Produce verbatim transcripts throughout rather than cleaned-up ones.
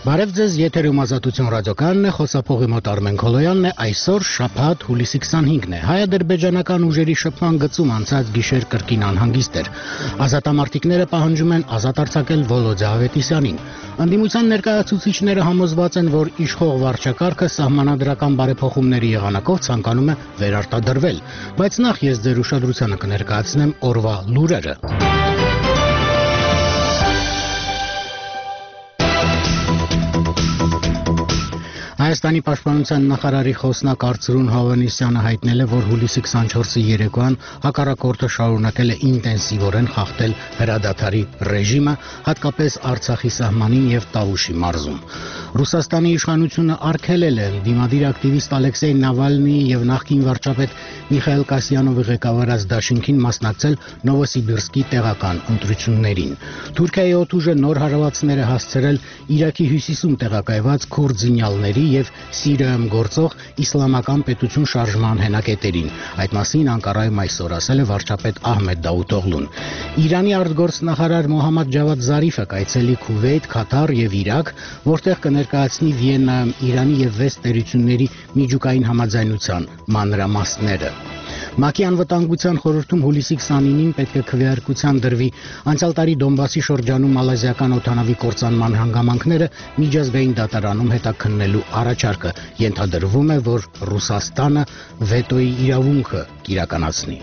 Բարև ձեզ, եթերում Ազատություն ռադիոկայանն է, խոսափողի մոտ Արմեն Քոլոյանն է, այսօր շաբաթ հուլիսի քսանհինգն է, հայ-ադրբեջանական ուժերի շփման գծում անցած գիշեր կրկին անհանգիստ էր։ Ազատամարտիկները պահանջում են ազատ արձակել Վոլոդյա Ավետիսյանին։ Ընդդիմության ներկայացուցիչները համոզված են, որ իշխող վարչակարգը սահմանադրական բարեփոխումների եղանակով ցանկանում է վերարտադրվել, բայց նախ ես ձեր ուշադրությանը կներկայացնեմ օրվա լուրերը։ Հայաստանի պաշտպանության նախարարի խոսնակ Արծրուն Հովհաննիսյանը հայտնել է, որ հուլիսի քսանչորսի երեկոյան հակառակորդը շարունակել է ինտենսիվորեն խախտել հրադադարի ռեժիմը, հատկապես Արցախի սահմանին եւ Տավուշի մարզում։ Ռուսաստանի իշխանությունը արգելել է դիմադիր ակտիվիստ Ալեքսեյ Նավալնիի եւ նախկին վարչապետ Միխայիլ Կասյանովի ղեկավարած դաշինքին մասնակցել Նովոսիբիրսկի տեղական ընտրություններին։ Թուրքիայի օդուժը նոր հարվածներ է հասցրել Իրաքի հյուսիսում տեղակայված քուրդ զինյալների եւ Սիրիայում գործող իսլամական պետություն շարժման հենակետերին։ Այդ մասին Անկարայում այսօր ասել է վարչապետ Ահմեդ Դավութօղլուն։ Իրանի արտգործնախարար Մոհամմադ Ջավադ Զարիֆը կայցելի Քուվեյթ, Քաթար եւ Իրաք, որտեղ կներկայացնի Վիեննայում Իրանի եւ վեց տերությունների միջուկային համաձայնության մանրամասները։ ՄԱԿ-ի անվտանգության խորհրդում հուլիսի քսանինին պետք է քվեարկության դրվի անցյալ տարի Դոնբասի շրջանում մալազիական օդանավի կործանման հանգամանքները միջազգային դատարանում հետաքննելու առաջարկը, ենթադրվում է, որ Ռուսաստանը վետոյի իրավունքը կիրականացնի։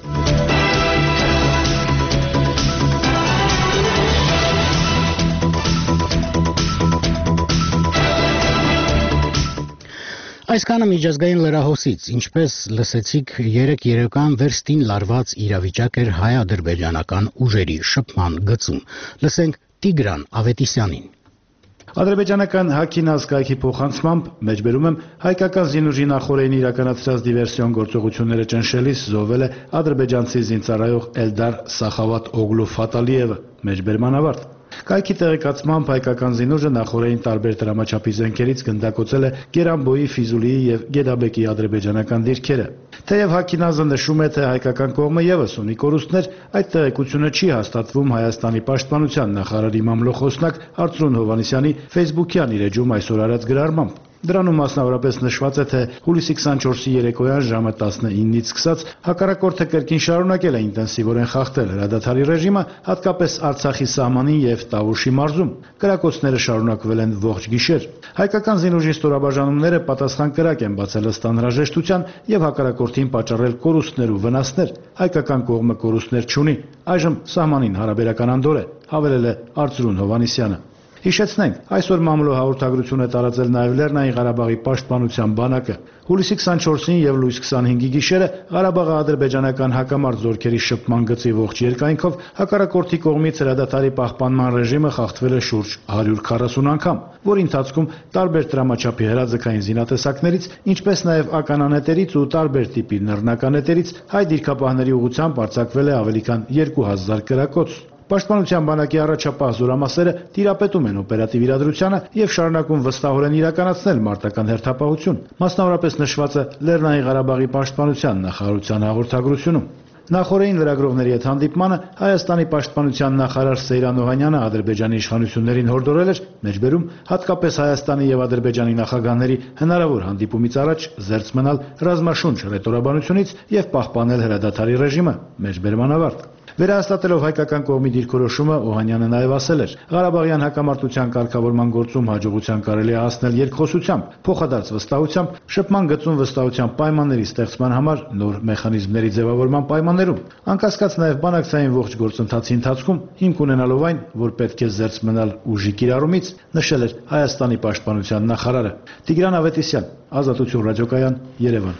Այսքանը միջազգային լրահոսից, ինչպես լսեցիք, երեկ երեկոյան վերստին լարված իրավիճակ էր հայ-ադրբեջանական ուժերի շփման գծում։ Լսենք Տիգրան Ավետիսյանին։ Ադրբեջանական Հաքինազ կայքի փոխանցմամբ մեջբերում եմ հայկական զինուժի նախօրեին իրականացրած դիվերսիոն գործողությունները ճնշելիս զոհվել է ադրբեջանցի զինծառայող Էլդար Սախավատ Օգլու Ֆատալիևը, մեջբերման ավարտ։ Կայքի տեղեկացմամբ հայկական զինուժը նախօրեին տարբեր դրամաչափի զենքերից գնդակոծել է Գերանբոյի, Ֆիզուլիի եւ Գեդաբեկի ադրբեջանական դիրքերը։ Թեև Հաքինազը նշում է, թե հայկական կողմը եւս ունի կորուստներ, այդ տեղեկությունը չի հաստատվում Հայաստանի պաշտպանության նախարարի մամլոխոսնակ Արծրուն Հովհաննիսյանի Facebook-յան իր էջում այսօր արած գրառմամբ։ Դրանում մասնավորապես նշված է, թե հուլիսի քսանչորսի երեկոյան ժամը տասնինից սկսած հակառակորդը կրկին շարունակել է ինտենսիվորեն խախտել հրադադարի ռեժիմը, հատկապես Արցախի սահմանին եւ Տավուշի մարզում։ Կրակոցները շարունակվել են ողջ գիշեր։ Հայկական զինուժի ստորաբաժանումները պատասխան կրակ են բացել ըստ անհրաժեշտության եւ հակառակորդին պատճառել կորուստներ ու վնասներ։ Հայկական կողմը կորուստներ չունի։ Այժմ սահմանին հարաբերական անդոր է, հավելել է Արծրուն Հովհաննիսյանը։ Հիշեցնենք, այսօր մամլո հաղորդագրություն է տարածել նաև Լեռնային Ղարաբաղի պաշտպանության բանակը։ Հուլիսի քսանչորսին եւ լույս քսանհինգի գիշերը Ղարաբաղի ադրբեջանական հակամարտ զորքերի շփման գծի ողջ երկայնքով հակառակորդի կողմից հրադադարի պահպանման ռեժիմը խախտվել է շուրջ հարյուր քառասուն անգամ, որի ընթացքում տարբեր դրամաչափի հրաձգային զինատեսակներից, ինչպես նաև ականանետերից ու տարբեր տիպի նռնականետերից հայ դիրքապահների ուղղությամբ արձակվել է ավելի քան երկու հազար կրակոց։ Պաշտպանության բանակի առաջապահ զորամասերը տիրապետում են օպերատիվ իրադրությանը եւ շարունակում վստահորեն իրականացնել մարտական հերթապահություն։ Մասնավորապես նշված է Լեռնային Ղարաբաղի պաշտպանության նախարարության հաղորդագրությունում։ Նախօրեին լրագրողների հետ հանդիպմանը Հայաստանի պաշտպանության նախարար Սեյրան Օհանյանը Ադրբեջանի իշխանություններին հորդորել էր մեջբերում հատկապես Հայաստանի եւ Ադրբեջանի նախագահների հնարավոր հանդիպումից առաջ զերծ մնալ ռազմաշունչ ռետորաբանությունից եւ պահպանել հրադադարի ռեժիմը, մեջբերման ավարտ։ Վերահաստատելով հայկական կողմի դիրքորոշումը Օհանյանը նաև ասել էր. Ղարաբաղյան հակամարտության կարգավորման գործում հաջողության կարելի է հասնել երկխոսությամբ, փոխադարձ վստահությամբ, շփման գծում վստահության պայմանների ստեղծման համար նոր մեխանիզմների ձևավորման պայմաններում, անկասկած նաև բանակցային ողջ գործընթացի ընթացքում հիմք ունենալով այն, որ պետք է զերծ մնալ ուժի կիրառումից, նշել էր Հայաստանի պաշտպանության նախարարը։ Տիգրան Ավետիսյան, Ազատություն ռադիոկայան, Երևան։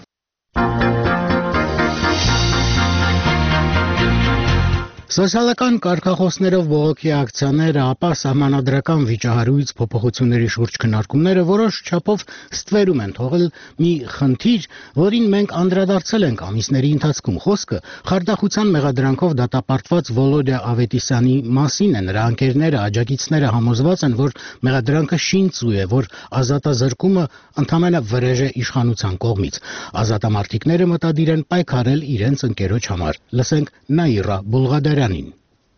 Սոցիալական կարգախոսներով բողոքի ակցիաները, ապա սահմանադրական վիճահարույց փոփոխությունների շուրջ քննարկումները որոշ չափով ստվերում են թողել մի խնդիր, որին մենք անդրադարձել ենք ամիսների ընթացքում։ Խոսքը խարդախության մեղադրանքով դատապարտված Վոլոդյա Ավետիսյանի մասին է։ Նրա ընկերները, աջակիցները համոզված են, որ մեղադրանքը շինծու է, որ ազատազրկումը ընդամենը վրեժ է իշխանության կողմից։ Ազատամարտիկները մտադիր են պայքարել իրենց ընկերոջ համար։ Լսենք Նաիրա Բուլղադարյանին։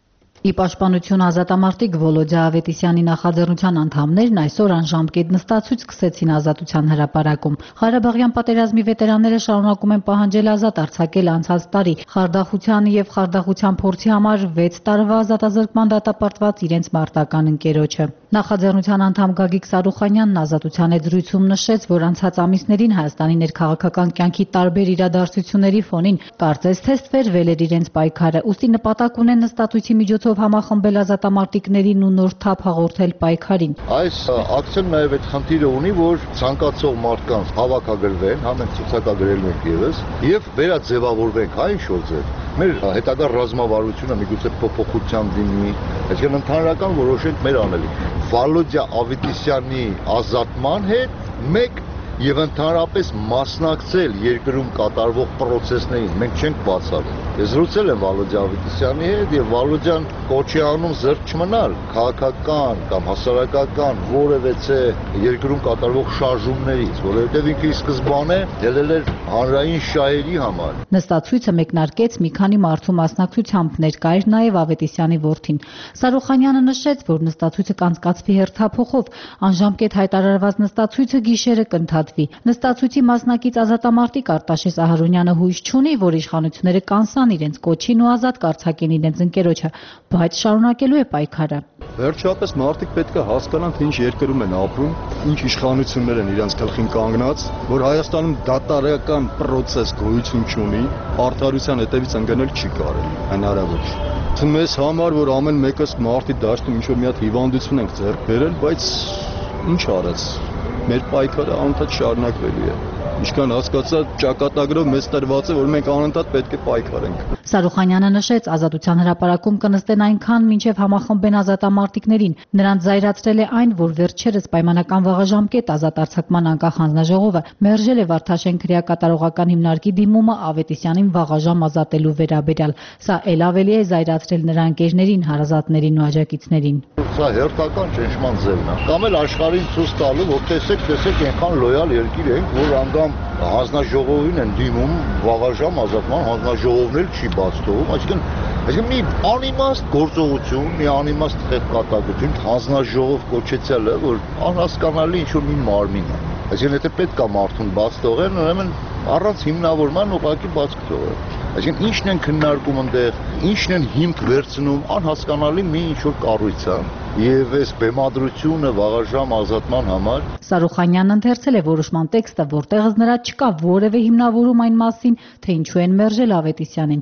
Ի պաշտպանություն ազատամարտիկ Վոլոդյա Ավետիսյանի նախաձեռնության անդամներն այսօր անժամկետ նստածույց սկսեցին Ազատության հրապարակում։ Ղարաբաղյան պատերազմի վետերանները շարունակում են պահանջել ազատ արձակել անցած տարի խարդախության եւ խարդախության փորձի համար վեց տարվա ազատազրկման դատապարտված իրենց մարտական ընկերոջը։ Նախաձեռնության անդամ Գագիկ Սարուխանյանն Ազատության հետ զրույցում նշեց, որ անցած ամիսներին Հայաստանի ներքաղաքական կյանքի տարբեր իրադարձությունների ֆոնին կարծես թե ստվերվել էր իրենց պայքարը, ուստի նպատակ ունեն նստածույցի միջոցով համախմբել ազատամարտիկներին ու նոր թափ հաղորդել պայքարին։ Այս ակցիան նաև այդ խնդիրը ունի, որ ցանկացող մարդկանց հավաքագրվեն, հա մենք ցուցակագրելու ենք եւս, եւ վերաձևավորվենք, հա ինչ որ ձև։ Մեր հետագա ռազմավարությունը միգուցե փոփոխության դիմի, այսինքն ընդհանրական որոշենք մեր անելիք։ Վոլոդյա Ավետիսյանի ազատման հետ մեկ եւ ընդհանրապես մասնակցել երկրում կատարվող process-ներին մենք չենք բացառում։ Ես զրուցել եմ Վոլոդյա Ավետիսյանի հետ եւ Վոլոդյան կոչի անում զրկ չմնալ քաղաքական կամ հասարակական որևէ երկրում կատարվող շարժումներից, որովհետեւ ինքը ի սկզբանե ելել էր հանրային շահերի համար։ Նստածույցը մեկնարկեց մի քանի մարդու մասնակցությամբ, ներկա էր նաեւ Ավետիսյանի որդին։ Սարուխանյանը նշեց, որ նստածույցը կանցկացվի հերթափոխով, անժամկետ հայտարարված նստածույցը գիշերը կընդհատվի։ Նստածույցի մասնակից ազատամարտիկ Արտաշես Ահարոնյանը հույս չունի, որ իշխանությունները կանսան իրենց կոչին ու ազատ կարձակեն իրենց ընկերոջը, բայց շարունակելու է պայքարը։ Վերջապես մարդիկ պետք է հասկանան, թե ինչ երկրում են ապրում, ինչ իշխանություններ են իրենց գլխին կանգնած, որ Հայաստանում դատարական process գոյություն չունի, արդարության հետևից ընկնել չի կարելի, հնարավոր չէ։ Մեզ համար, որ ամեն մեկս մարտի դաշտում ինչ-որ մի հատ հիվանդություն ենք ձեռք բերել, բայց ինչ արած, մեր պայքարը անընդհատ շարունակվելու է։ Ինչքան հասկացա, ճակատագրով մեծ տրված է, որ մենք անընդհատ պետք է պայքարենք։ Սարուխանյանը նշեց, Ազատության հրապարակում կնստեն այնքան, մինչև համախմբեն ազատամարտիկներին։ Նրանց զայրացրել է այն, որ վերջերս պայմանական վաղաժամկետ ազատ արձակման անկախ հանձնաժողովը մերժել է Վարդաշեն քրեակատարողական հիմնարկի դիմումը Ավետիսյանին վաղաժամ ազատելու վերաբերյալ։ Սա էլ ավելի է զայրացրել նրա ընկերներին, հարազատներին ու աջակիցներին։ Սա հերթական ճնշման ձևն է։ Կամ էլ աշխարհին ցույց տալու, որ տեսեք, տեսեք, այնքան լոյալ երկիր ենք, որ անգամ հանձնաժողովին են դիմում վաղաժամ ազատման, հանձնաժողովն էլ չի բաց թողում, այսինքն այսինքն մի անիմաստ գործողություն, մի անիմաստ խեղկատակություն, հանձնաժողով կոչեցյալը, որ անհասկանալի ինչ-որ մի մարմին է։ Այսինքն եթե պետք է մարդուն բաց թողեն, ուրեմն առանց հիմնավորման ուղղակի բաց կթողեն։ Այսինքն ինչն են քննարկում այնտեղ, ինչն են հիմք վերցնում, անհասկանալի մի ինչ-որ կառույց է։ Եվ այս բեմադրությունը վաղաժամ ազատման համար։ Սարուխանյանն ընթերցել է որոշման տեքստը, որտեղից նրա չկա որևէ հիմնավորում այն մասին, թե ինչու են մերժել Ավետիսյանին։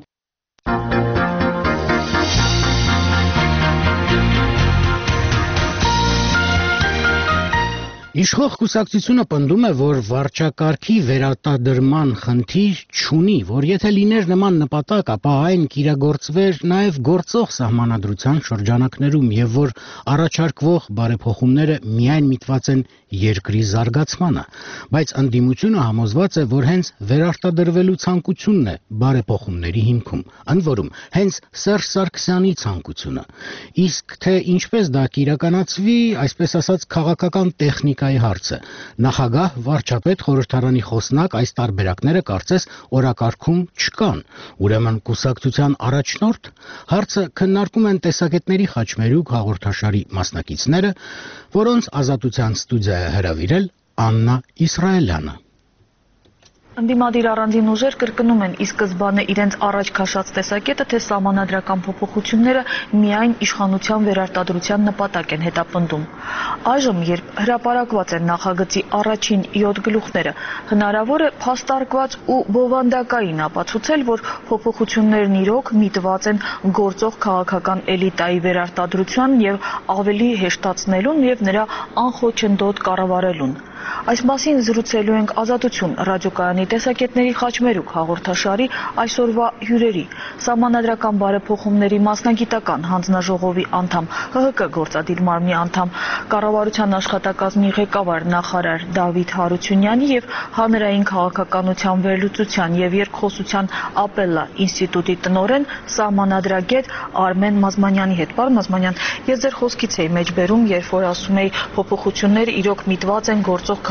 Իշխող կուսակցությունը պնդում է, որ վարչակարգի վերարտադրման խնդիր չունի, որ եթե լիներ նման նպատակ, ապա այն կիրագործվեր նաև գործող սահմանադրության շրջանակներում եւ որ առաջարկվող բարեփոխումները միայն միտված են երկրի զարգացմանը, բայց ընդդիմությունը համոզված է, որ հենց վերարտադրվելու ցանկությունն է բարեփոխումների հիմքում, ընդ որում հենց Սերժ Սարգսյանի ցանկությունը։ Իսկ թե ինչպես դա կիրականացվի, այսպես ասած, քաղաքական տեխնիկա հարցը։ Նախագահ, վարչապետ, խորհրդարանի խոսնակ այս տարբերակները կարծես օրակարգում չկան։ Ուրեմն կուսակցության առաջնորդ հարցը քննարկում են տեսակետների խաչմերուկ հաղորդաշարի մասնակիցները, որոնց Ազատության ստուդիա է հրավիրել Աննա Իսրայելյանը։ Ընդդիմադիր առանձին ուժեր կրկնում են ի սկզբանե իրենց առաջ քաշած տեսակետը, թե սահմանադրական փոփոխությունները միայն իշխանության վերարտադրության նպատակ են հետապնդում։ Այժմ, երբ հրապարակված են նախագծի առաջին յոթ գլուխները, հնարավոր է փաստարկված ու բովանդակային ապացուցել, որ փոփոխություններն իրոք միտված են գործող քաղաքական էլիտայի վերարտադրության եւ ավելի հեշտացնելուն եւ նրա անխոչնդոտ կառավարելուն։ Այս մասին զրուցելու ենք Ազատություն ռադիոկայանի տեսակետների խաչմերուկ հաղորդաշարի այսօրվա հյուրերի, սահմանադրական բարեփոխումների մասնագիտական հանձնաժողովի անդամ, ՀՀԿ գործադիր մարմնի անդամ, կառավարության աշխատակազմի ղեկավար նախարար Դավիթ Հարությունյանի եւ հանրային քաղաքականության վերլուծության եւ երկխոսության Ապելլա ինստիտուտի տնօրեն սահմանադրագետ Արմեն Մազմանյանի հետ։ Պարոն Մազմանյան, ես ձեր խոսքից էի մեջ բերում, երբ որ ասում էի փոփոխությունները իրոք միտված են գործող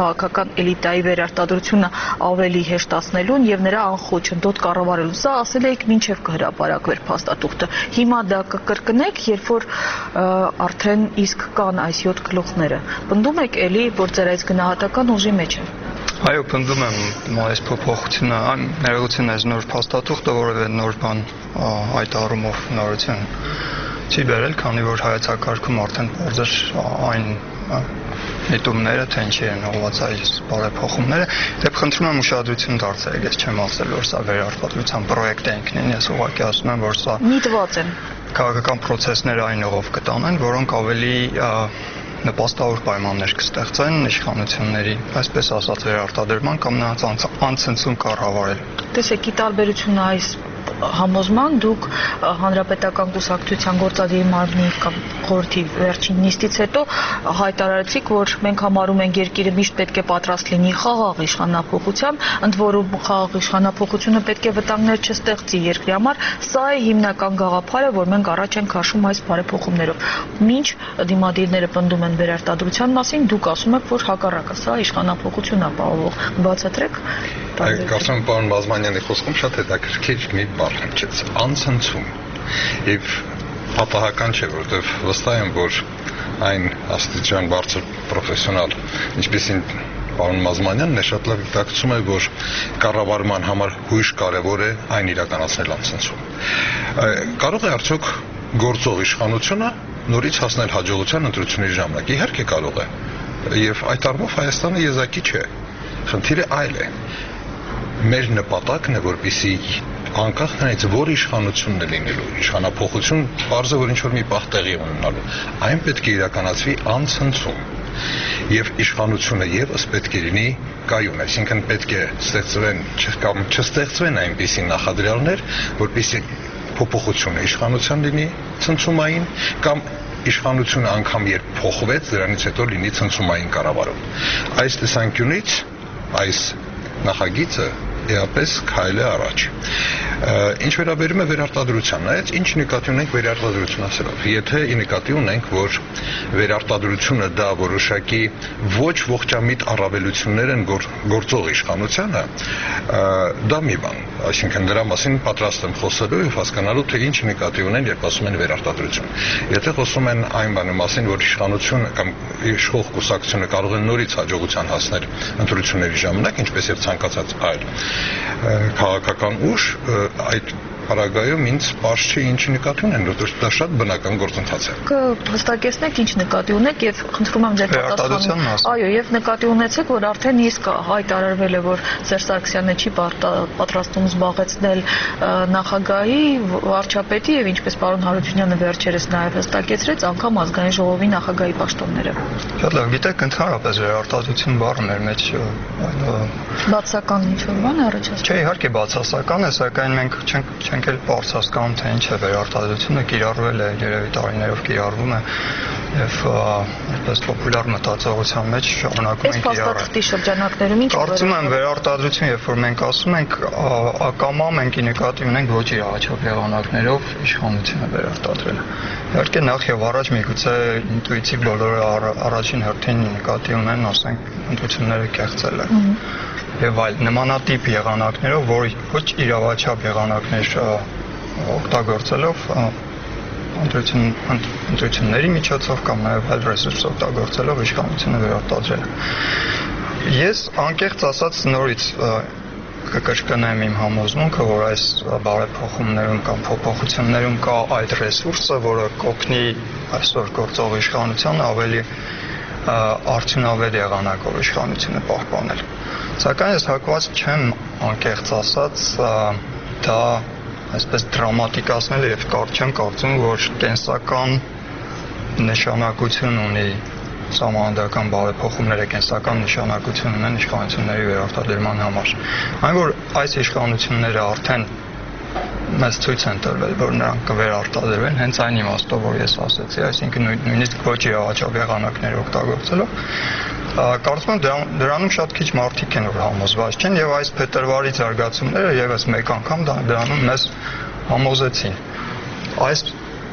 քաղաքական էլիտայի վերարտադրությունը ավելի հեշտացնելուն եւ նրա անխոչ ընդոտ կառավարելուն։ Սա ասել եք մինչեւ կհրապարակվեր փաստաթուղթը։ Հիմա դա կկրկնեք, երբ որ արդեն իսկ կան այս յոթ գլուխները։ Պնդում եք էլի, որ ձեր այս գնահատական ուժի մեջ է։ Այո, պնդում եմ այս փոփոխությունը, ներողություն այս նոր փաստաթուղթը որևէ նոր բան այդ առումով նորություն չի բերել, քանի որ հայեցակարգում արդեն բարձր այն միտումները, թե ինչի են ուղղված այս բարեփոխումները, դեպ խնդրում եմ ուշադրություն դարձնել, ես չեմ ասել, որ սա վերարտադրության պրոյեկտ է ինքնին, ես ուղղակի ասում եմ, որ սա միտված են քաղաքական process-ները այն ուղով կտանեն, որոնք ավելի նպաստավոր պայմաններ կստեղծեն իշխանությունների, այսպես ասած, վերարտադրման կամ նրանց անցնցում կառավարել։ Տեսեք, ի տարբերություն այս համոզման դուք հանրապետական կուսակցության գործադիր մարմնի կամ խորհրդի վերջին նիստից հետո հայտարարեցիք, որ մենք համարում ենք երկիրը միշտ պետք է պատրաստ լինի խաղաղ իշխանափոխության, ընդ որում խաղաղ իշխանափոխությունը պետք է վտանգներ չստեղծի երկրի համար, սա է հիմնական գաղափարը, որ մենք առաջ ենք քաշում այս բարեփոխումներով։ Մինչ դիմադիրները պնդում են վերարտադրության մասին, դուք ասում եք, որ հակառակը, սա իշխանափոխություն ապահովող։ Բացատրեք։ Կարծում եմ, պարոն Բազմանյանի խոսքում շատ հետաքրքիր մի բառ հնչեց՝ անցնցում։ Եվ պատահական չէ, որովհետև վստահ եմ, որ այն աստիճան բարձր պրոֆեսիոնալ, ինչպեսին պարոն Բազմանյանն է, շատ լավ գիտակցում է, որ կառավարման համար հույժ կարևոր է այն իրականացնել անցնցում։ Կարող է արդյոք գործող իշխանությունը նորից հասնել հաջողության ընտրությունների ժամանակ։ Իհարկե կարող է։ Եվ այդ առումով Հայաստանը եզակի չէ։ Խնդիրը այլ է։ Մեր նպատակն է, որպեսզի անկախ նրանից որ իշխանությունն է լինելու, իշխանափոխություն պարզը որ ինչ-որ մի պահ տեղի ունենալու, այն պետք է իրականացվի անցնցում։ Եվ իշխանությունը ևս պետք է լինի կայուն, այսինքն պետք է ստեղծվեն կամ չստեղծվեն այնպիսի նախադրյալներ, որպեսզի փոփոխությունը իշխանության լինի ցնցումային կամ իշխանությունը անգամ երբ փոխվեց, դրանից հետո լինի ցնցումային կառավարում։ Այս տեսանկյունից այս նախագիծը էապես քայլ է առաջ։ Ինչ վերաբերում է վերարտադրության, նայած ինչ նկատի ունենք վերարտադրություն ասելով։ Եթե նկատի ունենք, որ վերարտադրությունը դա որոշակի ոչ ողջամիտ առավելություններ են գործող իշխանությանը, դա մի բան, այսինքն դրա մասին պատրաստ եմ խոսելու եւ հասկանալու, թե ինչ նկատի ունեն, երբ ասում են վերարտադրություն։ Եթե խոսում են այն բանի մասին, որ իշխանությունը կամ իշխող կուսակցությունը կարող է նորից հաջողության հասնել ընտրությունների ժամանակ, ինչպես եւ ցանկացած այլ քաղաքական ուժ, այդ Պարագայում ինձ պարզ չի ինչի նկատի ունեն, որովհետև դա շատ բնական գործընթաց է։ Կհստակեցնեք ինչ նկատի ունեք եւ խնդրում եմ ձեր պատասխանը։ Այո, եւ նկատի ունեցեք, որ արդեն իսկ հայտարարվել է, որ Սերժ Սարգսյանը չի պատրաստում զբաղեցնել նախագահի, վարչապետի եւ ինչպես պարոն Հարությունյանը վերջերս նաեւ հստակեցրեց, անգամ ազգային ժողովի նախագահի պաշտոնները։ Շատ լավ, գիտեք, ընդհանրապես վերարտադրություն բառը մեր մեջ բացասական ինչ-որ բան է առաջացնում։ Չէ, իհարկե բացասական է, սակայն մենք չենք Չենք էլ պարզ հասկանում, թե ինչ է վերարտադրությունը, կիրառվել է, երևի տարիներով կիրառվում է եւ այսպես պոպուլար մտածողության մեջ շարունակում են կիրառել։ Այս փաստաթղթի շրջանակներում ինչ Կարծում եմ վերարտադրություն, երբ որ մենք ասում ենք, ակամա մենք նկատի ունենք ոչ իրավաչափ եղանակներով իշխանությունը վերարտադրել։ Իհարկե նախ եւ առաջ միգուցե ինտուիտիվ բոլորը առաջին հերթին նկատի ունեն, ասենք, ընտրությունները կեղծել են։ Եվ այլ նմանատիպ եղանակներով, որ ոչ իրավաչափ եղանակներ օգտագործելով ընտրություն ընտրությունների միջոցով կամ նաև այլ ռեսուրս օգտագործելով իշխանությունը վերարտադրել։ Ես անկեղծ ասած նորից կկրկնեմ իմ համոզմունքը, որ այս բարեփոխումներում կամ փոփոխություններում կա այդ ռեսուրսը, որը կօգնի այսօր գործող իշխանությանը ավելի արդյունավետ եղանակով իշխանությունը պահպանել։ Սակայն ես հակված չեմ անկեղծ ասած դա այսպես դրամատիկացնել եւ չեմ կարծում, որ կենսական նշանակություն ունի սահմանադրական բարեփոխումները կենսական նշանակություն ունեն իշխանությունների վերարտադրման համար։ Այն որ այս իշխանությունները արդեն մեզ ցույց են տրվել, որ նրանք կվերարտադրվեն հենց այն իմաստով, որ ես ասացի, այսինքն նույնիսկ ոչ իրավաչափ եղանակներ օգտագործելով, կարծում եմ դրանում շատ քիչ մարդիկ են, որ համոզված չեն եւ այս փետրվարի զարգացումները եւս մեկ անգամ դրանում մեզ համոզեցին։ Այս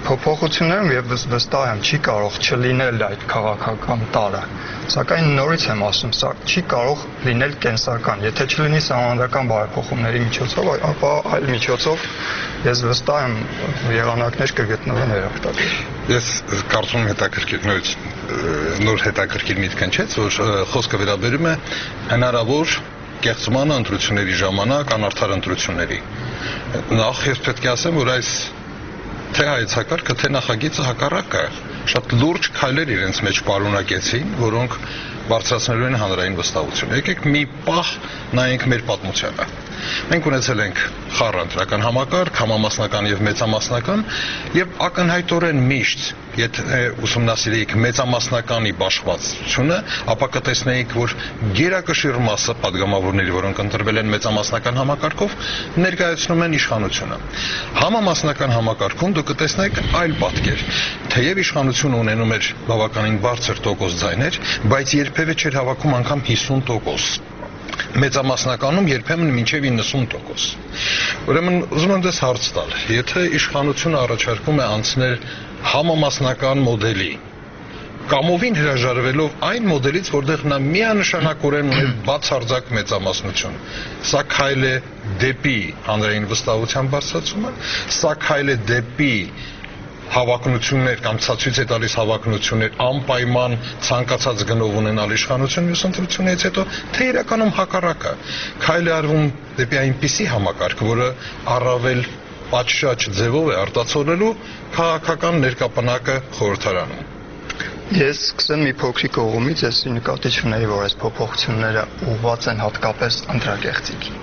Փոփոխություններում եւ վստահ եմ չի կարող չլինել այդ քաղաքական տարը, սակայն նորից եմ ասում, սա չի կարող լինել կենսական, եթե չլինի սահմանադրական բարեփոխումների միջոցով, ապա այլ միջոցով ես վստահ եմ եղանակներ կգտնվեն երախտագիր։ Ես կարծում եմ հետաքրքիր նույնիսկ նոր հետաքրքիր միտք ընչեց, որ խոսքը վերաբերում է հնարավոր կեղծման ընտրությունների ժամանակ անարդար ընտրությունների։ Նախ ես պետք է ասեմ, որ այս թե հայեցակարգը, թե նախագիծը հակառակը շատ լուրջ քայլեր իրենց մեջ պարունակեցին, որոնք բարձրացնելու են հանրային վստահություն։ Եկեք մի պահ նայենք մեր պատմությանը։ Մենք ունեցել ենք խառը ընտրական համակարգ, համամասնական եւ մեծամասնական, եւ ակնհայտորեն միշտ, եթե ուսումնասիրեիք մեծամասնականի բաշխվածությունը, ապա կտեսնեիք, որ գերակշիռ մասը падգամավորների, որոնք ընտրվել են մեծամասնական համակարգով, ներկայացնում են իշխանությունը։ Համամասնական համակարգում դուք կտեսնեք այլ պատկեր, թեև իշխանությունը ունենում էր բավականին բարձր տոկոս ձայներ, բայց երբևէ չէր հավաքում անգամ հիսուն տոկոս։ Մեծամասնականում երբեմն մինչև իննսուն տոկոս։ Ուրեմն ուզում եմ դες հարց տալ, եթե իշխանությունը առաջարկում է անցնել համամասնական մոդելի, կամովին հրաժարվելով այն մոդելից, որտեղ նա միանշանակորեն ուներ բացարձակ մեծամասնություն, սա քայլ է դեպի հանրային վստահության բարձրացումը, սա քայլ է դեպի հավակնություններ կամ ցածույց է տալիս հավակնություններ անպայման ցանկացած գնով ունենալ իշխանություն մյուս ընտրությունից հետո, թե իրականում հակառակը քայլ է արվում դեպի այնպիսի համակարգ, որը առավել պատշաճ ձևով է արտացոլելու քաղաքական ներկապնակը խորհրդարանում։ Ես սկսեմ մի փոքրիկ կողմից, ես նկատի չունեի, որ այս փոփոխությունները ուղղված են հատկապես ընտրակեղծիքին։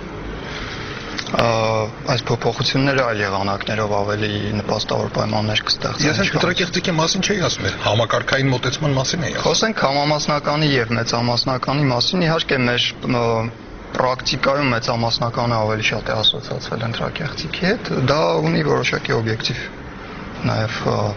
Այս փոփոխությունները այլ եղանակներով ավելի նպաստավոր պայմաններ կստեղծեն։ Ես այս ընտրակեղծիքի մասին չէի ասում, համակարգային մոտեցման մասին էի ասում։ Խոսենք համամասնականի եւ մեծամասնականի մասին, իհարկե մեր պրակտիկայում մեծամասնականը ավելի շատ է ասոցացվել ընտրակեղծիքի հետ, դա ունի որոշակի օբյեկտիվ նաեւ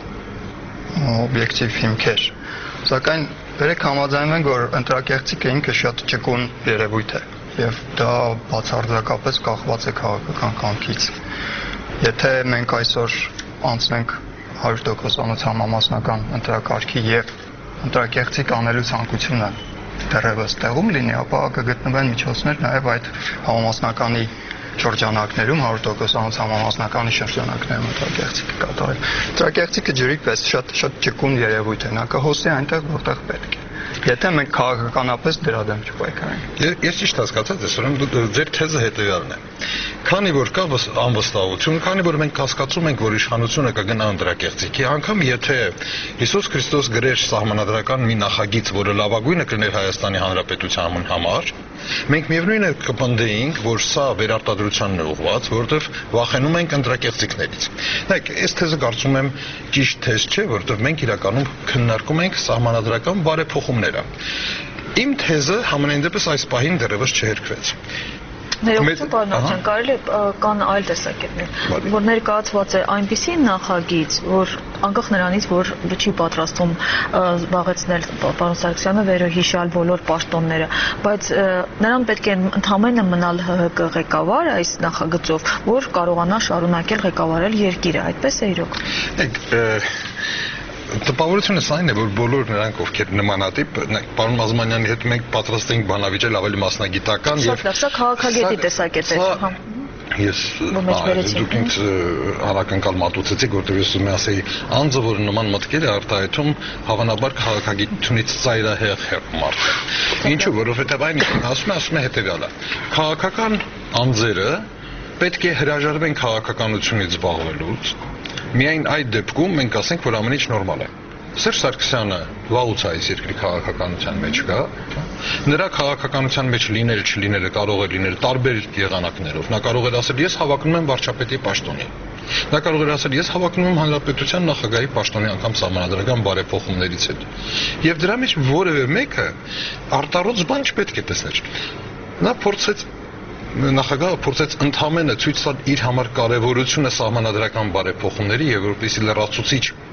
օբյեկտիվ հիմքեր։ Սակայն բերեք համաձայնվենք, որ ընտրակեղծիքը ինքը շատ ճկուն երևույթ է։ Եվ դա բացարձակապես կախված է քաղաքական կամքից։ Եթե մենք այսօր անցնենք հարյուր տոկոսանոց համամասնական ընտրակարգի եւ ընտրակեղծիք անելու ցանկությունը դեռևս տեղում լինի, ապա կգտնվեն միջոցներ նաեւ այդ համամասնականի շրջանակներում հարյուր տոկոսանոց համամասնականի շրջանակներում ընտրակեղծիք կատարել։ Ընտրակեղծիքը ջրի պես շատ շատ ճկուն երևույթ է, նա կհոսի այնտեղ, որտեղ պետք է։ Եթե մենք քաղաքականապես դրա դեմ չպայքարենք։ Ես ճիշտ հասկացա, ուրեմն ձեր թեզը հետեւյալն է։ Քանի որ կա անվստահություն, քանի որ մենք հասկացում ենք, որ իշխանությունը կգնա ընտրակեղծիքի, անգամ եթե Հիսուս Քրիստոս գրեր սահմանադրական մի նախագիծ, որը լավագույնը կներ Հայաստանի Հանրապետության համար, մենք միևնույն է կպնդեինք, որ սա վերարտադրությանն է ուղղված, որովհետև վախենում ենք ընտրակեղծիքներից։ Նայեք, այս թեզը կարծում եմ ճիշտ թեզ չէ, որովհետև մենք իրականում քննարկում ենք սահմանադրական բարեփոխումները։ Իմ թեզը համենայն դեպս այս պահին դեռևս չհերքվեց։ Ներողություն, պարոն Արտյան, կարելի է կան այլ տեսակետներ, որ ներկայացված է այնպիսի նախագիծ, որ անկախ նրանից, որ չի պատրաստվում զբաղեցնել պարոն Սարգսյանը վերոհիշալ բոլոր պաշտոնները, բայց նրան պետք է ընդհանրապես մնալ ՀՀԿ ղեկավար այս նախագծով, որ կարողանա շարունակել ղեկավարել երկիրը, այդպես է իրոք։ Տպավորությունը այն է, որ բոլոր նրանք, ովքեր նմանատիպ, պարոն Մազմանյանի հետ մենք պատրաստ ենք բանավիճել ավելի մասնագիտական եւ սա քաղաքագետի տեսակետ է, հա։ Ես դուք ինձ հարակընկալ մատուցեցիք, որտեղ ես ուզում եմ ասեի, անձը, որ նման մտքեր է արտահայտում, հավանաբար քաղաքագիտությունից ծայրահեղ մարդ է։ Ինչու, որովհետեւ այն ասում է, ասում է հետեւյալը. քաղաքական անձերը պետք է հրաժարվեն քաղաքականությունից զբաղվելուց։ Միայն այդ դեպքում մենք ասենք, որ ամեն ինչ նորմալ է։ Սերժ Սարգսյանը վաղուց այս երկրի քաղաքականության մեջ կա։ Նրա քաղաքականության մեջ լինել չլինելը կարող է լինել տարբեր եղանակներով։ Նա կարող է ասել, ես հավակնում եմ վարչապետի պաշտոնի։ Նա կարող է ասել, ես հավակնում եմ հանրապետության նախագահի պաշտոնի անգամ սահմանադրական բարեփոխումներից հետո։ Եվ դրա մեջ որևէ մեկը արտառոց բան չպետք է տեսներ։ Նա փորձեց նախագահը փորձեց ընդհանրապես ցույց տալ իր համար կարևորությունը սահմանադրական բարեփոխումների եւ որպեսզի լրացուցիչ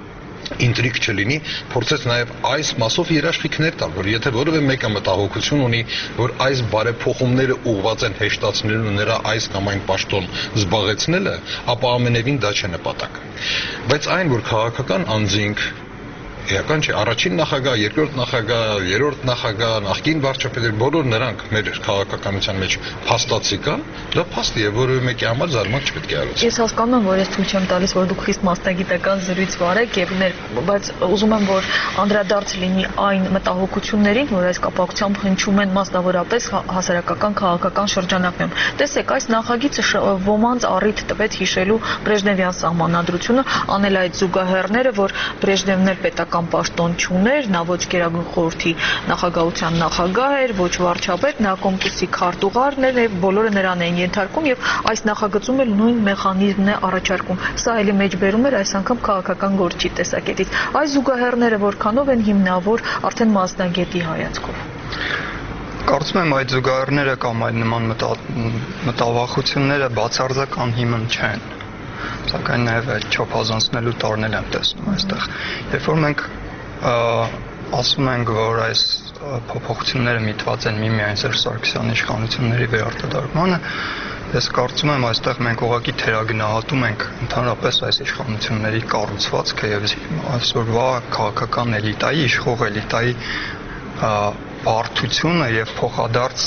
ինտրիգ չլինի, փորձեց նաև այս մասով երաշխիքներ տալ, որ եթե որևէ մեկը մտահոգություն ունի, որ այս բարեփոխումները ուղղված են հեշտացնելու նրա այս կամ այն պաշտոն զբաղեցնելը, ապա ամենևին դա չէ նպատակ։ Բայց այն, որ քաղաքական անձինք Էական չէ, առաջին նախագահ, երկրորդ նախագահ, երրորդ նախագահ, նախկին վարչապետեր, բոլոր նրանք մեր քաղաքականության մեջ փաստացի կան, դա փաստ է, որևէ մեկի համար զարմանք չպետք է արվի։ Ես հասկանում եմ, որ ես ցույց եմ տալիս, որ դուք խիստ մասնագիտական զրույց վարեք եւ ներ, բայց ուզում եմ, որ անդրադարձ լինի այն մտահոգություններին, որ այս կապակցությամբ հնչում են մասնավորապես հասարակական քաղաքական շրջանակներում։ Տեսեք, այս նախագիծը ոմանց առիթ տվեց հիշելու Բրեժնևյան սահմանադրությունը, անել այդ զուգահեռները, որ Բրեժնևն էլ պետական պաշտոն չուներ, նա ոչ Գերագույն խորհրդի նախագահության նախագահ էր, ոչ վարչապետ, նա կոմկուսի քարտուղարն էր եւ բոլորը նրան էին ենթարկում եւ այս նախագծում էլ նույն մեխանիզմն է առաջարկում։ Սա էլի մեջբերում էր այս անգամ քաղաքական գործի տեսակետից։ Այս զուգահեռները որքանով են հիմնավոր արդեն մասնագետի հայացքով։ Կարծում եմ այդ զուգահեռները կամ այդ նման մտավախությունները բացարձական հիմն չեն։ Սակայն նաև այդ չափազանցնելու տառնել եմ տեսնում այստեղ։ Երբ որ մենք ասում ենք, որ այս փոփոխությունները միտված են միմիայն Սերժ Սարգսյանի իշխանությունների վերարտադրմանը, ես կարծում եմ այստեղ մենք ուղղակի թերագնահատում ենք ընդհանրապես այս իշխանությունների կառուցվածքը եւ այսօրվա քաղաքական էլիտայի, իշխող էլիտայի բարդությունը եւ փոխադարձ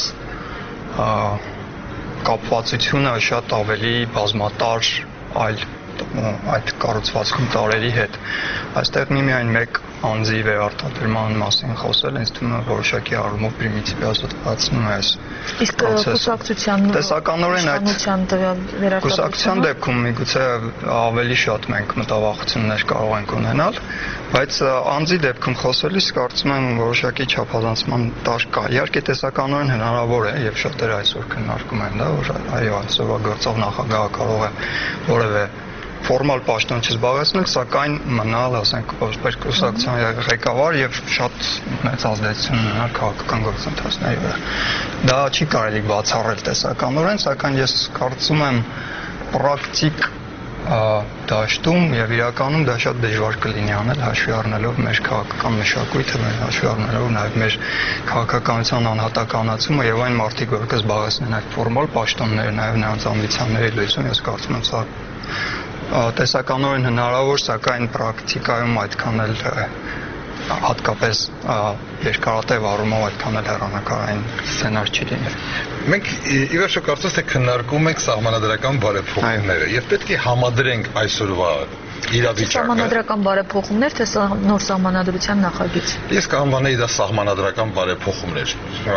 կապվածությունը շատ ավելի բազմատար այլ այդ կառուցվածքում տարերի հետ։ Այստեղ միմիայն մեկ անձի վերարտադրման մասին խոսել, ինձ թվում է որոշակի առումով պրիմիտիվացնում է այս իսկ կուսակցության տեսականորեն այդ կուսակցության դեպքում միգուցե ավելի շատ մենք մտավախություններ կարող ենք ունենալ, բայց անձի դեպքում խոսելիս կարծում եմ որոշակի չափազանցման տար կա։ Իհարկե տեսականորեն հնարավոր է եւ շատերը այսօր քննարկում են դա, որ այո, այսօրվա գործող նախագահը կարող է որևէ ֆորմալ պաշտոն չզբաղեցնել, սակայն մնալ, ասենք, որպես կուսակցության ղեկավար եւ շատ մեծ ազդեցություն ունենալ քաղաքական գործընթացների վրա։ Դա չի կարելի բացառել տեսականորեն, սակայն ես կարծում եմ պրակտիկ դաշտում եւ իրականում դա շատ դժվար կլինի անել, հաշվի առնելով մեր քաղաքական մշակույթը, մեր հաշվի առնելով նաեւ մեր քաղաքականության անհատականացումը եւ այն մարդիկ, որ կզբաղեցնեն այդ ֆորմալ պաշտոնները, նաեւ նրանց ամբիցիաների լույսում, ես կարծում եմ սա տեսականորեն հնարավոր, սակայն պրակտիկայում այդքան էլ հատկապես երկարատև առումով այդքան էլ հեռանկարային սցենար չի լինել։ Մենք ի վերջո կարծես թե քննարկում ենք սահմանադրական բարեփոխումները եւ պետք է համադրենք այսօրվա իրավիճակը։ Սահմանադրական բարեփոխումներ թե նոր սահմանադրության նախագիծ։ Ես կանվանեի դա սահմանադրական բարեփոխումներ։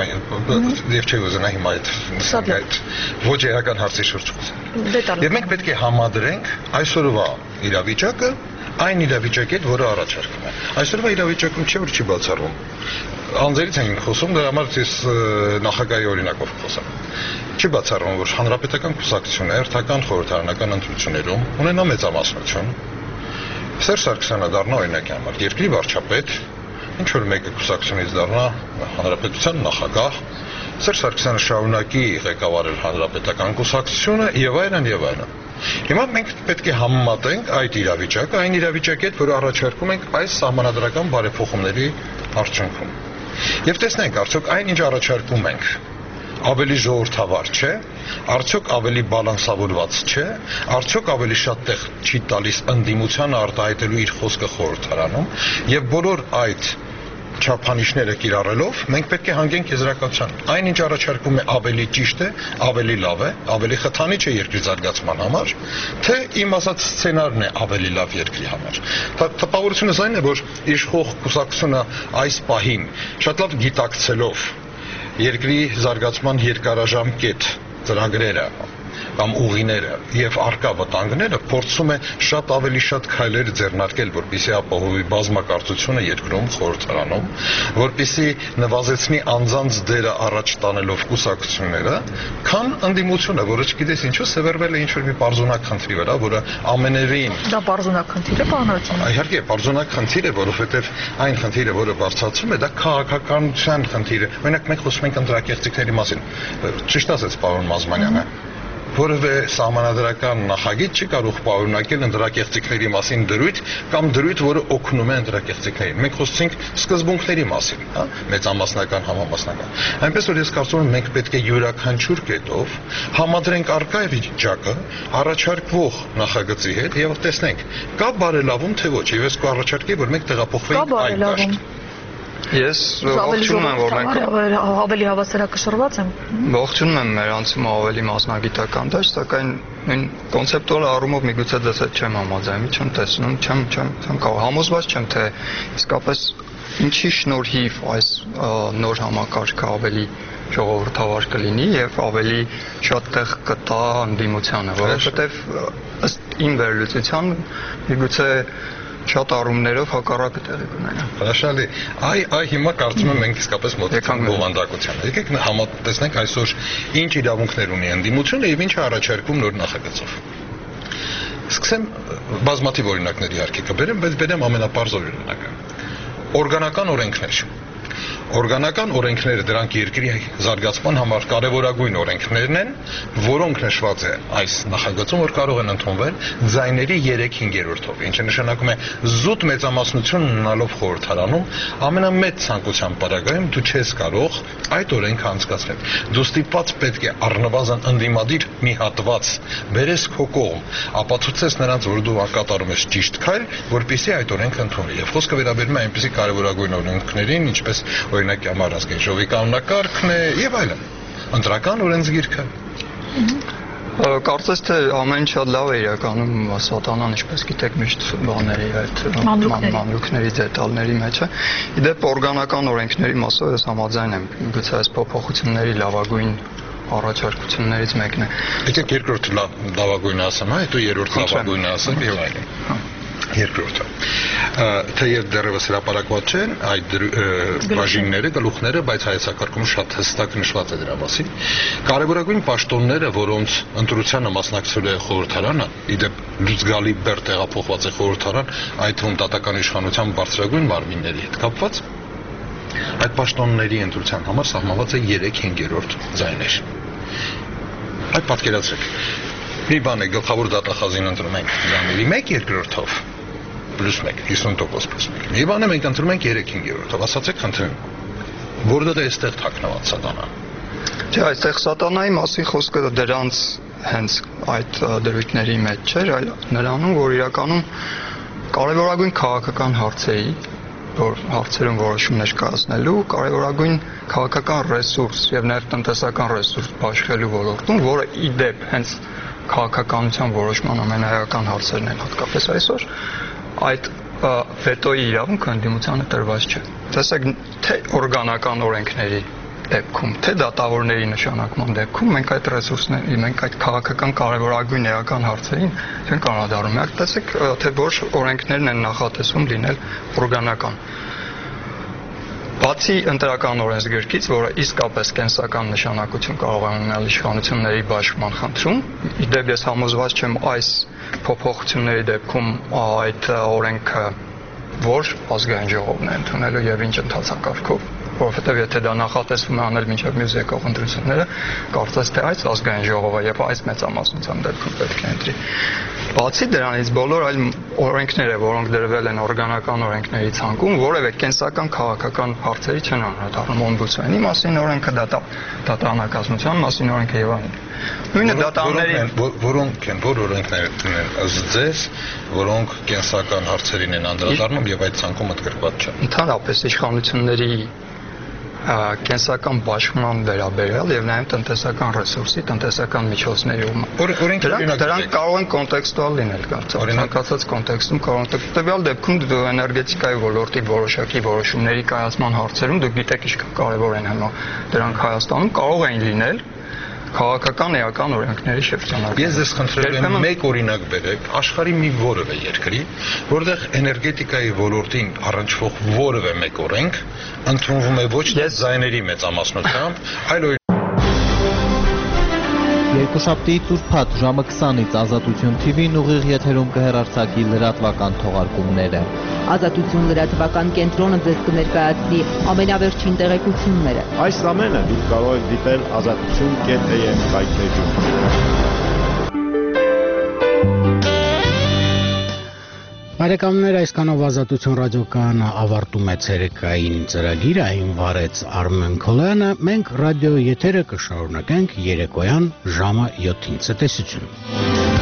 Եվ չէ ուզենա հիմա այդ ոչ էական հարցի շուրջ խոսել։ Եվ մենք պետք է համադրենք այսօրվա իրավիճակը այն իրավիճակի հետ, որը առաջարկվում է։ Այսօրվա իրավիճակում չէ որ չի բացառվում։ Անձերից ենք խոսում, դրա համար ես նախագահի օրինակով խոսեմ։ Չի բացառվում, որ հանրապետական կուսակցությունը հերթական խորհրդարանական ընտրություններում ունենա մեծամասնություն։ Սերժ Սարգսյանը դառնա օրինակի համար երկրի վարչապետ, ինչ որ մեկը կուսակցությունից դառնա հանրապետության նախագահ, Սերժ Սարգսյանը շարունակի ղեկավարել հանրապետական կուսակցությունը եւ այլն եւ այլն։ Հիմա մենք պետք է համեմատենք այդ իրավիճակը այն իրավիճակի հետ, որը առաջարկում ենք այս սահմանադրական բարեփոխումների արդյունքում։ Եվ տեսնենք, արդյոք այն ինչ առաջարկում ենք ավելի ժողովրդավար չէ, արդյոք ավելի բալանսավորված չէ, արդյոք ավելի շատ տեղ չի տալիս ընդդիմությանը արտահայտելու իր խոսքը խորհրդարանում, եւ բոլոր այդ չափանիշները կիրառելով մենք պետք է հանգենք եզրակացության։ Այն ինչ առաջարկում է ավելի ճիշտ է, ավելի լավ է, ավելի խթանիչ է երկրի զարգացման համար, թե իմ ասած սցենարն է ավելի լավ երկրի համար։ Տպավորությունս այն է, որ իշխող կուսակցությունը այս պահին շատ լավ գիտակցելով երկրի զարգացման երկարաժամկետ ծրագրերը կամ ուղիները եւ արկա վտանգները փորձում է շատ ավելի շատ քայլեր ձեռնարկել, որպեսզի ապահովի բազմակարծությունը երկրում խորհրդարանում, որպեսզի նվազեցնի անձանց դերը առաջ տանելով կուսակցությունները, քան ընդդիմությունը, որը չգիտես ինչու սևեռվել է ինչ-որ մի բարձունակ խնդրի վրա, որը ամենևին դա բարձունակ խնդիր է, պարոն։ Իհարկե, բարձունակ խնդիր է, որովհետեւ այն խնդիրը, որը բարձրացում է, դա քաղաքականության խնդիր է։ Օրինակ մենք խոսում ենք ընտրակեղծիքների մասին։ Ճիշտ ասեց պարոն Մազմանյանը։ որևէ սահմանադրական նախագիծ չի կարող պարունակել ընդրակեղծիքների մասին դրույթ կամ դրույթ, որը օգնում է ընդրակեղծիքներին։ Մենք խոսեցինք սկզբունքների մասին, հա, մեծամասնական, համամասնական։ Այնպես որ ես կարծում եմ մենք պետք է յուրաքանչյուր կետով համադրենք առկա վիճակը առաջարկվող նախագծի հետ եւ տեսնենք կա բարելավում թե ոչ, եւ ես կառաջարկեի, որ մենք տեղափոխվենք այդ դաշտ։ Ես ողջունում եմ, որ մենք ավելի հավասարակշռված եմ։ Ողջունում եմ մեր անցումը ավելի մասնագիտական դաշտ, սակայն նույն կոնցեպտուալ առումով միգուցե դες հետ չեմ համաձայնի, չեմ տեսնում, չեմ չեմ չեմ կարող համոզված չեմ, թե իսկապես ինչի շնորհիվ այս նոր համակարգը ավելի ժողովրդավար կլինի եւ ավելի շատ տեղ կտա ընդդիմությանը, որովհետեւ ըստ իմ վերլուծության միգուցե շատ առումներով հակառակը տեղի կունենա։ Հրաշալի։ Այ այ հիմա կարծում եմ մենք իսկապես մոտեցանք բովանդակությանը։ Եկեք համատեսնենք այսօր ինչ իրավունքներ ունի ընդդիմությունը եւ ինչ է առաջարկում նոր նախագծով։ Սկսեմ բազմաթիվ օրինակներ իհարկե կբերեմ, բայց բերեմ ամենապարզ օրինակը։ Օրգանական օրենքներ։ Օրգանական օրենքները դրանք երկրի զարգացման համար կարևորագույն օրենքներն են, որոնք նշված է այս նախագծում, որ կարող են ընդունվել ձայների երեք-հինգերորդով, ինչը նշանակում է զուտ մեծամասնություն ունենալով խորհրդարանում ամենամեծ ցանկության պարագայում դու չես կարող այդ օրենքը անցկացնել։ Դու ստիպված պետք է առնվազն ընդդիմադիր մի հատված բերես քո կողմ, ապացուցես նրանց, որ դու կատարում ես ճիշտ քայլ, որպեսզի այդ օրենքը ընդունվի։ Եվ խոսքը վերաբերում է այնպիսի կարևորագույն օրենքներին, ինչպես օրինակի համար ազգային ժողովի կանոնակարգն է եւ այլն։ Ընտրական օրենսգիրքը։ Կարծես թե ամեն շատ լավ է իրականում սատանան, ինչպես գիտեք, միշտ բաների այդ մանրուքների դետալների մեջ է։ Իդեպ օրգանական օրենքների մասով ես համաձայն եմ, գուցե այս փոփոխությունների լավագույն առաջարկություններից մեկն է։ Եկեք երկրորդ լավագույնը ասեմ, հա, հետո երրորդ լավագույնը ասեմ եւ այլն։ Երկրորդը թեև դեռևս հրապարակված չեն այդ բաժինները, գլուխները, բայց հայեցակարգում շատ հստակ նշված է դրա մասին։ Կարևորագույն պաշտոնները, որոնց ընտրությանը մասնակցել է խորհրդարանը, իդեպ լուծգալի բեր տեղափոխված է խորհրդարան, այդ թվում դատական իշխանության բարձրագույն մարմինների հետ կապված, այդ պաշտոնների ընտրության համար սահմանված է երեք-հինգերորդ ձայներ։ Այդ պատկերացրեք։ Մի բան է, գլխավոր դատախազին ընտրում ենք ձայների մեկ երկրորդով պլյուս մեկ, հիսուն տոկոս պլյուս մեկ։ Մի բան է, մենք ընտրում ենք երեք-հինգերորդով, ասացեք խնդրեմ, որտեղ է այստեղ թաքնված սատանան։ Չէ, այստեղ սատանայի մասին խոսքը դրանց հենց այդ դրույթների մեջ չէր, այլ նրանում, որ իրականում կարևորագույն քաղաքական հարցերի, որ հարցերում որոշումներ կայացնելու, կարևորագույն քաղաքական ռեսուրս եւ նաեւ տնտեսական ռեսուրս բաշխելու ոլորտում, որը ի դեպ հենց քաղաքականության որոշման ամենաերական հարցերն են հատկապես այսօր, այդ վետոյի իրավունքը ընդդիմությանը տրված չէ։ Տեսեք, թե օրգանական օրենքների դեպքում, թե դատավորների նշանակման դեպքում մենք այդ ռեսուրսների, մենք այդ քաղաքական կարևորագույն էական հարցերին չենք անդրադառնում։ Եք տեսեք, թե որ օրենքներն են նախատեսում լինել օրգանական։ Բացի ընտրական օրենսգրքից, որը իսկապես կենսական նշանակություն կարող է ունենալ իշխանությունների բաշխման խնդրում, իդեպ ես համոզված չեմ այս փոփոխությունների դեպքում այդ օրենքը որ ազգային ժողովն է ընդունելու եւ ինչ ընթացակարգով, որովհետեւ եթե դա նախատեսվում է անել մինչեւ մյուս եկող ընտրությունները, կարծես թե այս ազգային ժողովը եւ այս մեծամասնության դեպքում պետք է ընտրի։ Բացի դրանից բոլոր այլ օրենքները, որոնք դրվել են օրգանական օրենքների ցանկում, որևէ կենսական քաղաքական հարցերի չեն անդրադառնում օմբուդսմենի մասին օրենքը, դատանակազմության մասին օրենքը եւ այլն։ Նույնը դատաների որոնք են, որ օրենքներ են ըստ ձեզ, որոնք կենսական հարցերին են անդրադառնում եւ այդ ցանկում ընդգրկված չեն։ Ընդհանրապես իշխանությունների կենսական բաշխման վերաբերյալ եւ նաեւ տնտեսական ռեսուրսի, տնտեսական միջոցների դրանք կարող են կոնտեքստուալ լինել, կարծեմ։ Ցանկացած կոնտեքստում կարող են տվյալ դեպքում էներգետիկայի ոլորտի որոշակի որոշումների կայացման հարցերում դուք գիտեք ինչքան կարեւոր են հիմա դրանք Հայաստանում կարող են լինել քաղաքական էական օրենքների շրջանակում։ Ես ձեզ խնդրել եմ մեկ օրինակ բերեք աշխարհի մի որևէ երկրի, որտեղ էներգետիկայի ոլորտին առնչվող որևէ մեկ օրենք ընդունվում է ոչ թե ձայների մեծամասնությամբ, այլ Երկուշաբթիից ուրբաթ ժամը քսանից Ազատություն Թի Վին ուղիղ եթերում կհեռարձակի լրատվական թողարկումները։ Ազատություն լրատվական կենտրոնը ձեզ կներկայացնի ամենավերջին տեղեկությունները։ Այս ամենը դուք կարող եք դիտել ազատություն կետ էյ էմ կայքէջում։ Բարեկամներ, այսքանով Ազատություն ռադիոկայանը ավարտում է ցերեկային ծրագիրը, այն վարեց Արմեն Քոլյանը, մենք ռադիո եթերը կշարունակենք երեկոյան ժամը յոթին ցտեսություն։